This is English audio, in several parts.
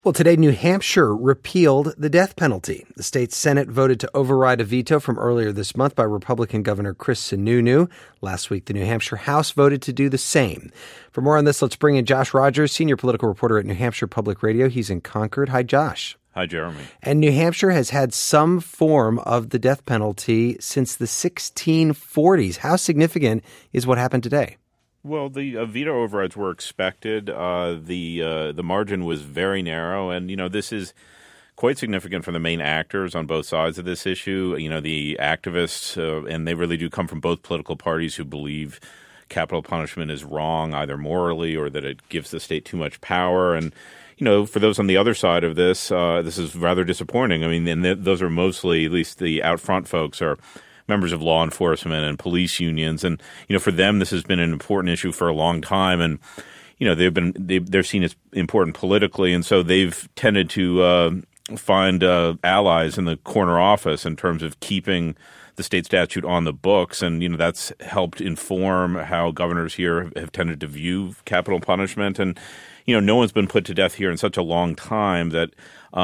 Well, today, New Hampshire repealed the death penalty. The state Senate voted to override a veto from earlier this month by Republican Governor Chris Sununu. Last week, the New Hampshire House voted to do the same. For more on this, let's bring in Josh Rogers, senior political reporter at New Hampshire Public Radio. He's in Concord. Hi, Josh. Hi, Jeremy. And New Hampshire has had some form of the death penalty since the 1640s. How significant is what happened today? Well, the veto overrides were expected. The margin was very narrow, and this is quite significant for the main actors on both sides of this issue. The activists, and they really do come from both political parties who believe capital punishment is wrong, either morally or that it gives the state too much power. And for those on the other side of this, this is rather disappointing. I mean, and those are mostly, at least the out front folks, are members of law enforcement and police unions. And, for them, this has been an important issue for a long time. And, they're seen as important politically. And so they've tended to find allies in the corner office in terms of keeping the state statute on the books. And, that's helped inform how governors here have tended to view capital punishment. And, no one's been put to death here in such a long time that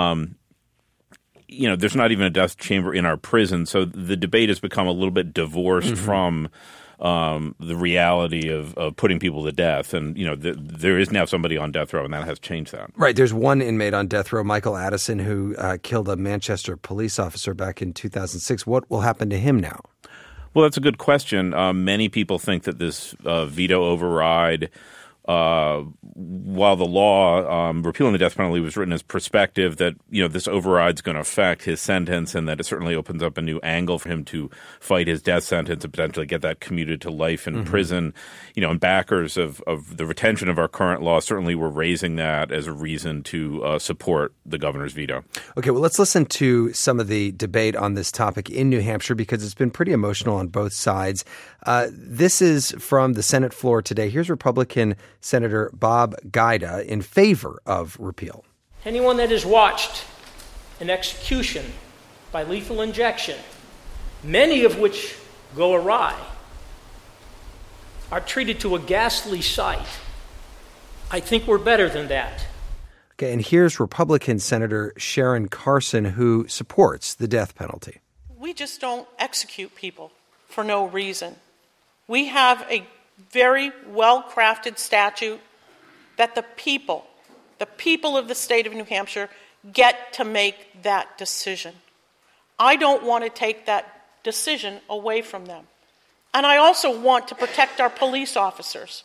there's not even a death chamber in our prison. So the debate has become a little bit divorced from the reality of putting people to death. And, there is now somebody on death row, and that has changed that. Right. There's one inmate on death row, Michael Addison, who killed a Manchester police officer back in 2006. What will happen to him now? Well, that's a good question. Many people think that this veto override, while the law repealing the death penalty was written as prospective, that this override's going to affect his sentence, and that it certainly opens up a new angle for him to fight his death sentence and potentially get that commuted to life in prison. And backers of the retention of our current law certainly were raising that as a reason to support the governor's veto. Okay, well, let's listen to some of the debate on this topic in New Hampshire because it's been pretty emotional on both sides. This is from the Senate floor today. Here's Republican Senator Bob Guida in favor of repeal. Anyone that has watched an execution by lethal injection, many of which go awry, are treated to a ghastly sight. I think we're better than that. Okay, and here's Republican Senator Sharon Carson, who supports the death penalty. We just don't execute people for no reason. We have a very well-crafted statute that the people of the state of New Hampshire get to make that decision. I don't want to take that decision away from them. And I also want to protect our police officers.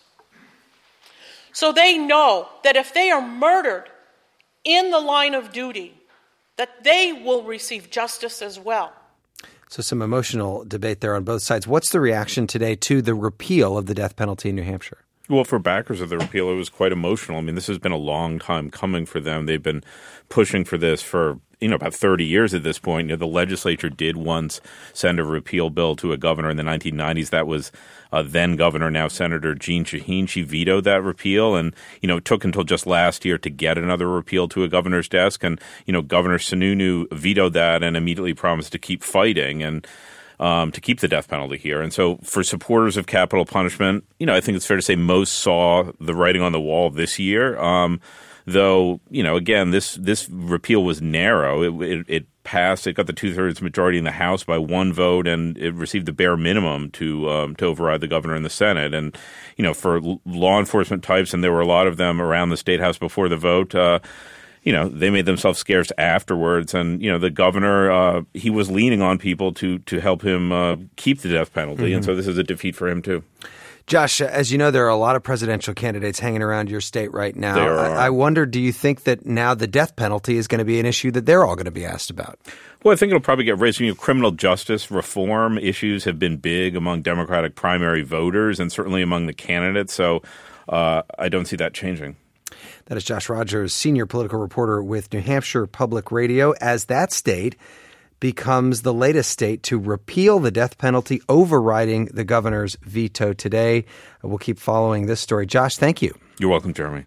So they know that if they are murdered in the line of duty, that they will receive justice as well. So some emotional debate there on both sides. What's the reaction today to the repeal of the death penalty in New Hampshire? Well, for backers of the repeal, it was quite emotional. I mean, this has been a long time coming for them. They've been pushing for this for, about 30 years at this point. The legislature did once send a repeal bill to a governor in the 1990s. That was then Governor, now Senator Jeanne Shaheen. She vetoed that repeal, and, it took until just last year to get another repeal to a governor's desk. And, Governor Sununu vetoed that and immediately promised to keep fighting and to keep the death penalty here. And so for supporters of capital punishment, I think it's fair to say most saw the writing on the wall this year. Though, again, this repeal was narrow. It passed. It got the 2/3 majority in the House by one vote, and it received the bare minimum to override the governor in the Senate. And, for law enforcement types, and there were a lot of them around the State House before the vote, they made themselves scarce afterwards. And, the governor, he was leaning on people to help him keep the death penalty. And so this is a defeat for him, too. Josh, as you know, there are a lot of presidential candidates hanging around your state right now. There are. I wonder, do you think that now the death penalty is going to be an issue that they're all going to be asked about? Well, I think it'll probably get raised. Criminal justice reform issues have been big among Democratic primary voters and certainly among the candidates. So I don't see that changing. That is Josh Rogers, senior political reporter with New Hampshire Public Radio, as that state becomes the latest state to repeal the death penalty, overriding the governor's veto today. We'll keep following this story. Josh, thank you. You're welcome, Jeremy.